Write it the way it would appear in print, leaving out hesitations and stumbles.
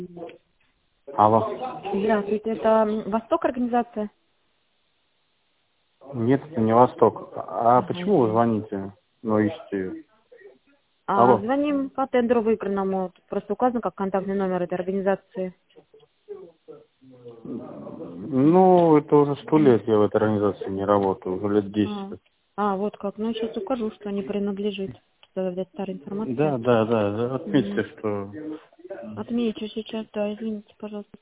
Алло. Здравствуйте, это Восток организация? Нет, это не Восток. А Ага, почему вы извините. звоните? Ну, ищите. Алло. Звоним по тендеру выигранному. Тут просто указан как контактный номер этой организации. Ну, это уже 100 лет я в этой организации не работаю, уже лет 10. А, вот как. Ну, сейчас укажу, что не принадлежит. Что это старая информация. Да. Отметьте, Мгм. что Отмечу сейчас, да, извините, пожалуйста.